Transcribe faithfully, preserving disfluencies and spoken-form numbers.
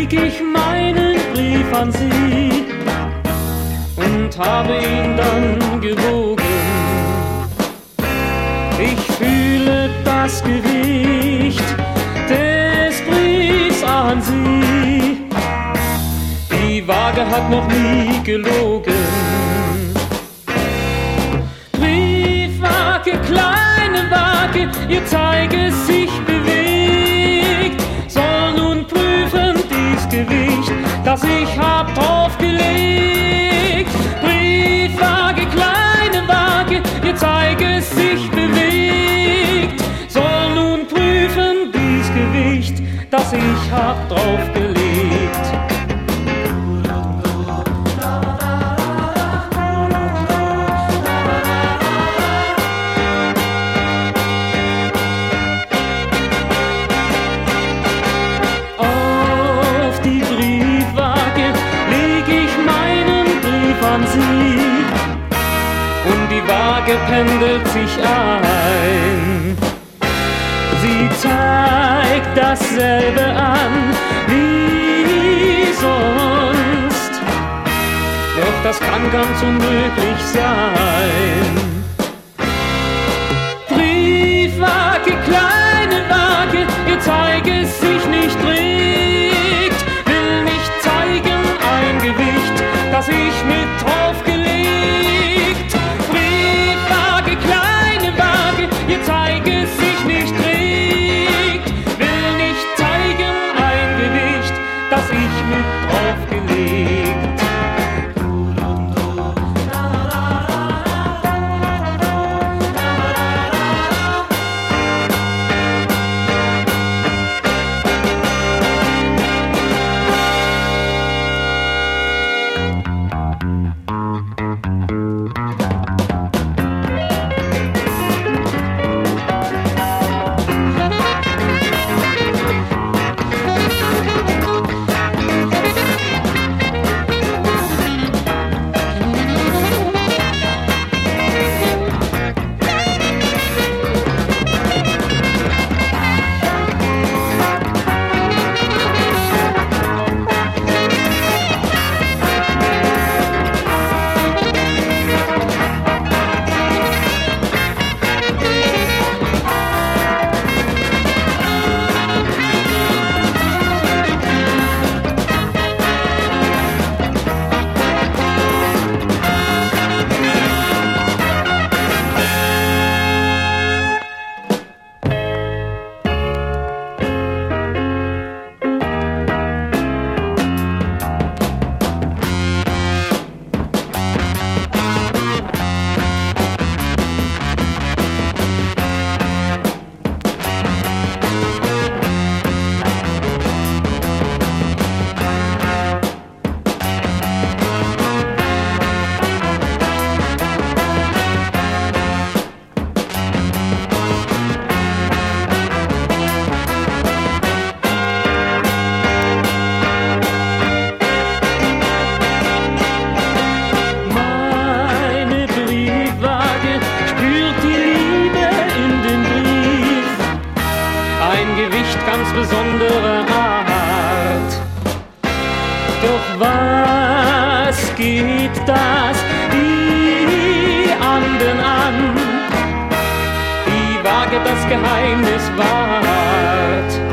leg ich meinen Brief an sie und habe ihn dann gewogen. Ich fühle das Gewicht des Briefs an sie. Die Waage hat noch nie gelogen. Briefwaage, kleine Waage, ihr Zeige sich bewegt, soll nun prüfen dies Gewicht, das ich hab draufgelegt. Briefwaage, kleine Waage, ihr Zeige sich bewegt, soll nun prüfen dies Gewicht, das ich hab draufgelegt. Und die Waage pendelt sich ein. Sie zeigt dasselbe an wie sonst, doch das kann ganz unmöglich sein. Briefwaage, kleine Waage, ihr Zeige sich nicht trägt, will nicht zeigen ein Gewicht, das ich mit draufgelegt. Briefwaage, kleine Waage, ihr Zeige sich nicht trägt, will nicht zeigen ein Gewicht, das ich mit draufgelegt. Ganz besonderer Art. Doch was geht das die anderen an? Die Waage das Geheimnis wahrt.